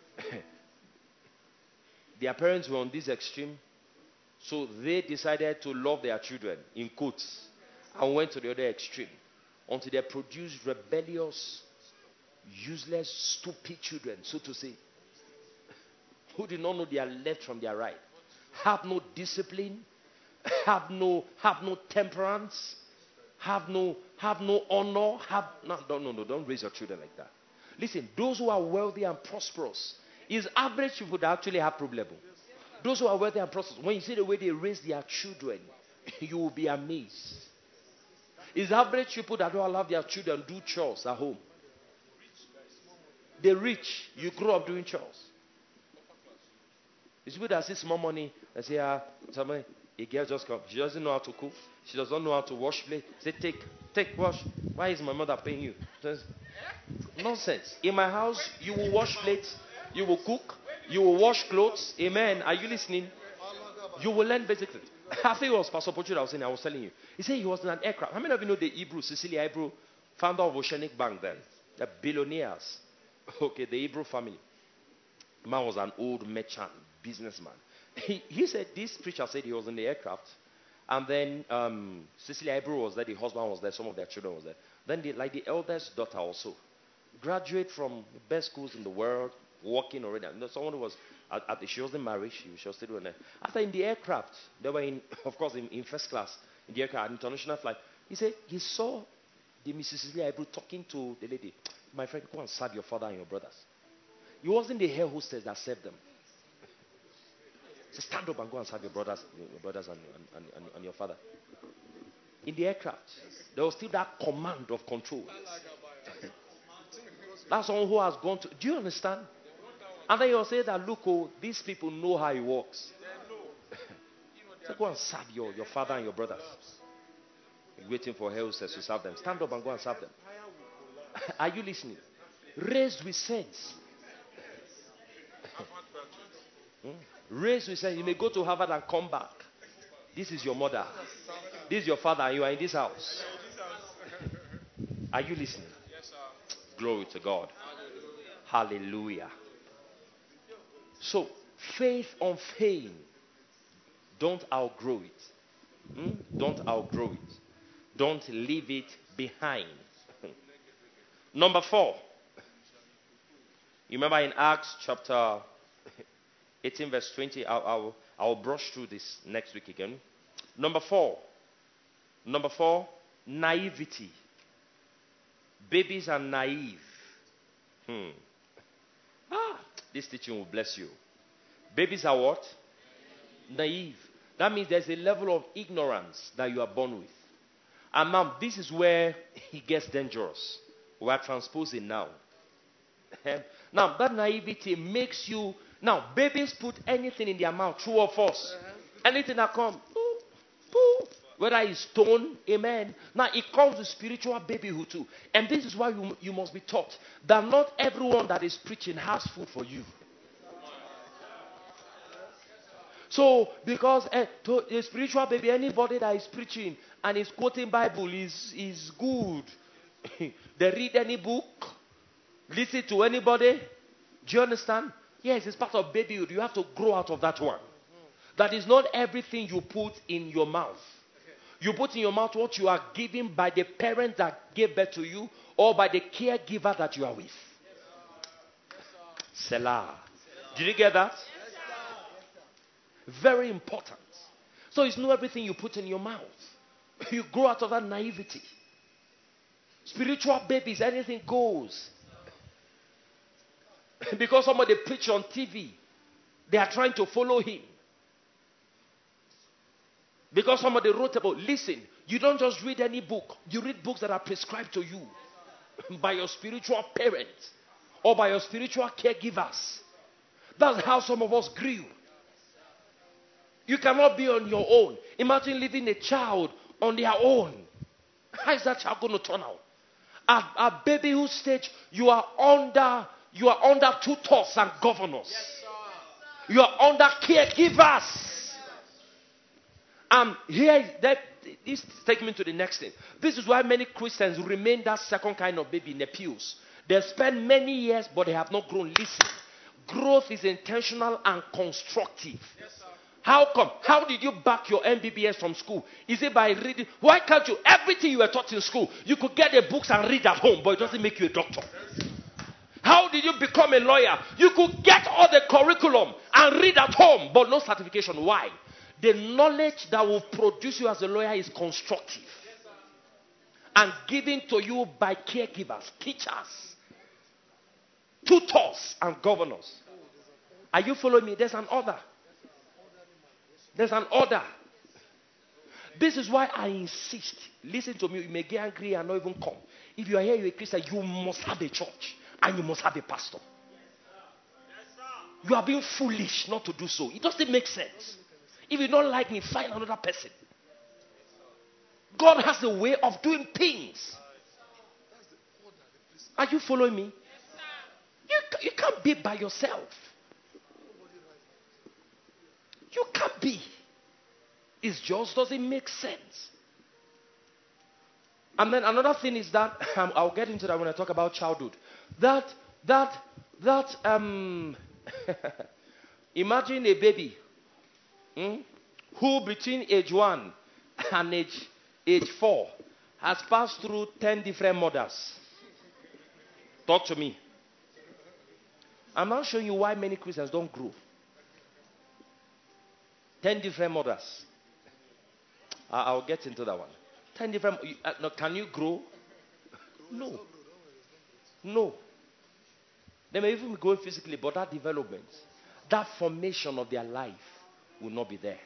Their parents were on this extreme. So they decided to love their children, in quotes, and went to the other extreme. Until they produced rebellious, useless, stupid children, so to say, who did not know their left from their right, have no discipline, have no have no temperance, have no have no honor, have no no no no don't raise your children like that. Listen, those who are wealthy and prosperous is average people that actually have problems. Those who are wealthy and prosperous, when you see the way they raise their children, you will be amazed. It's average people that don't allow their children do chores at home. The rich, you grow up doing chores. It's people that see small money and say, ah, somebody, a girl just come. She doesn't know how to cook. She doesn't know how to wash plate. Say, take, take, wash. Why is my mother paying you? Says, nonsense. In my house, you will wash plates. You will cook. You will wash clothes. Amen. Are you listening? You will learn basically. I think it was Pastor Pochu that I was saying, I was telling you. He said he was in an aircraft. How many of you know the Hebrew, Cecilia Hebrew, founder of Oceanic Bank then? The billionaires. Okay, the Hebrew family. The man was an old merchant, businessman. He, he said, this preacher said he was in the aircraft. And then um, Cecilia Hebrew was there, the husband was there, some of their children was there. Then the, like the eldest daughter also. Graduate from the best schools in the world, working already. You know, someone who was, at, at the, she wasn't married, she, she was still doing it. After in the aircraft, they were in, of course, in, in first class, in the aircraft, international flight. He said he saw the Missus Cecilia Hebrew talking to the lady. My friend, go and serve your father and your brothers. It wasn't the air hostess that served them. He said, stand up and go and serve your brothers, your brothers and, and, and, and your father. In the aircraft, there was still that command of control. That's someone who has gone to. Do you understand? And then you'll say that, look, oh, these people know how it works. So go and serve your, your father and your brothers. You're waiting for hostess to serve them. Stand up and go and serve them. Are you listening? Raised with sense. hmm? Raised with sense. You may go to Harvard and come back. This is your mother. This is your father, and you are in this house. Are you listening? Glory to God. Hallelujah. So, faith unfeigned. Don't outgrow it. Hmm? Don't outgrow it. Don't leave it behind. Number four. You remember in Acts chapter eighteen, verse twenty. I'll, I'll, I'll brush through this next week again. Number four. Number four, naivety. Babies are naive. Hmm. Ah, this teaching will bless you. Babies are what? Naive. That means there's a level of ignorance that you are born with. And now, this is where it gets dangerous. We are transposing now. Now, that naivety makes you... Now, babies put anything in their mouth, true or false. Uh-huh. Anything that comes, poo, poo. Whether it's stone, amen. Now, it comes with spiritual babyhood too. And this is why you, you must be taught that not everyone that is preaching has food for you. So, because uh, to a spiritual baby, anybody that is preaching and is quoting Bible is, is good. They read any book, listen to anybody. Do you understand? Yes, it's part of babyhood. You have to grow out of that one. That is not everything you put in your mouth. You put in your mouth what you are given by the parent that gave birth to you or by the caregiver that you are with. Selah. Did you get that? Very important. So it's not everything you put in your mouth. You grow out of that naivety. Spiritual babies, anything goes. Because somebody preach on T V, they are trying to follow him. Because somebody wrote about, listen, you don't just read any book. You read books that are prescribed to you by your spiritual parents or by your spiritual caregivers. That's how some of us grew. You cannot be on your own. Imagine leaving a child on their own. How is that child going to turn out? At, at babyhood stage, you are under you are under tutors and governors. Yes, you are under caregivers. And here, that this takes me to the next thing. This is why many Christians remain that second kind of baby in the pews. They spend many years, but they have not grown. Listen, growth is intentional and constructive. Yes, how come? How did you back your M B B S from school? Is it by reading? Why can't you? Everything you were taught in school, you could get the books and read at home, but it doesn't make you a doctor. How did you become a lawyer? You could get all the curriculum and read at home, but no certification. Why? The knowledge that will produce you as a lawyer is constructive and given to you by caregivers, teachers, tutors, and governors. Are you following me? There's an order. There's an order. This is why I insist. Listen to me. You may get angry and not even come. If you are here, you're a Christian, you must have a church and you must have a pastor. You are being foolish not to do so. It doesn't make sense. If you don't like me, find another person. God has a way of doing things. Are you following me? You, you can't be by yourself. You can't be. It just doesn't make sense. And then another thing is that, um, I'll get into that when I talk about childhood. That, that, that, um, imagine a baby hmm, who between age one and age, age four has passed through ten different mothers. Talk to me. I'm not showing you why many Christians don't grow. Ten different mothers. I'll get into that one. Ten different. Uh, no, can you grow? No. No. They may even be growing physically, but that development, that formation of their life will not be there.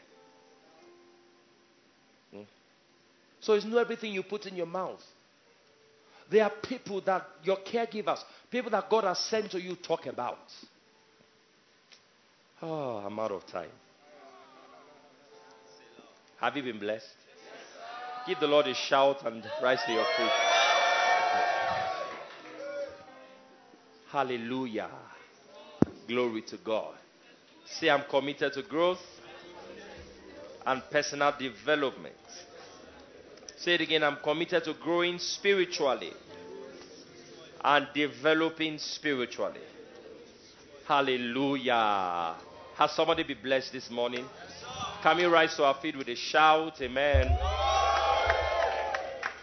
Hmm? So it's not everything you put in your mouth. There are people that your caregivers, people that God has sent to you, talk about. Oh, I'm out of time. Have you been blessed? Yes, give the Lord a shout and rise to your feet. Hallelujah. Glory to God. Say, I'm committed to growth and personal development. Say it again. I'm committed to growing spiritually and developing spiritually. Hallelujah. Has somebody been blessed this morning? Can we rise to our feet with a shout? Amen.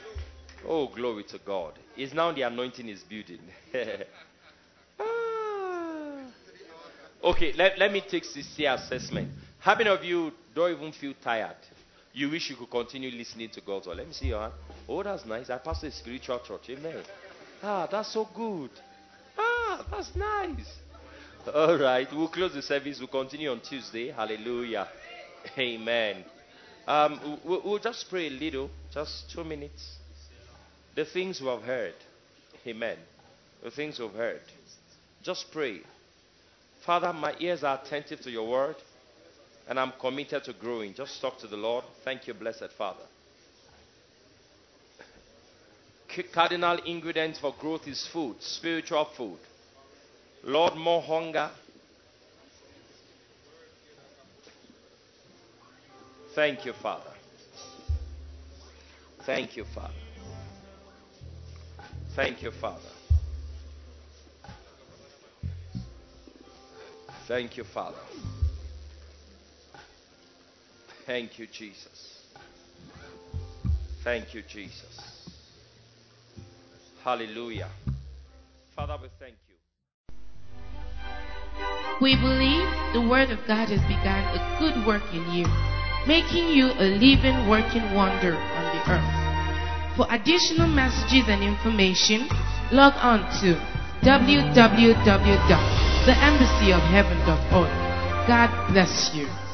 Oh, glory to God. It's now the anointing is building. ah. Okay, let, let me take sixty assessment. How many of you don't even feel tired? You wish you could continue listening to God's word. Let me see your hand. Oh, that's nice. I pastor a spiritual church. Amen. Ah, that's so good. Ah, that's nice. All right, we'll close the service. We'll continue on Tuesday. Hallelujah. Amen. Um, we'll, we'll just pray a little, just two minutes. The things we have heard. Amen. The things we've heard. Just pray. Father, my ears are attentive to your word, and I'm committed to growing. Just talk to the Lord. Thank you, blessed Father. Cardinal ingredient for growth is food, spiritual food. Lord, more hunger. Thank you, Father. Thank you, Father. Thank you, Father. Thank you, Father. Thank you, Jesus. Thank you, Jesus. Hallelujah. Father, we thank you. We believe the Word of God has begun a good work in you, making you a living, working wonder on the earth. For additional messages and information, log on to w w w dot the embassy of heaven dot org. God bless you.